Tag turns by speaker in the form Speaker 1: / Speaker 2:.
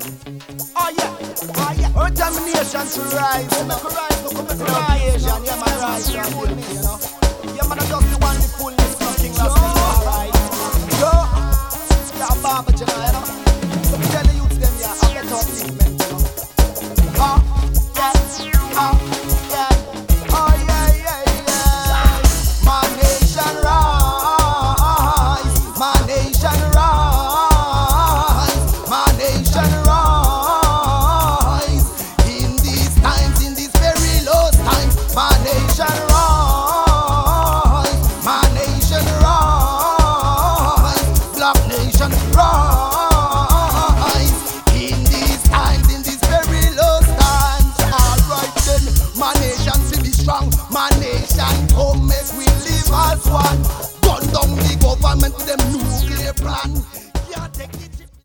Speaker 1: Oh yeah. Our determination to rise. We make a rise, look up at the Asian. Yeah, man, rise. You know. Yeah, man, I just the one, the fullness of King Rasta.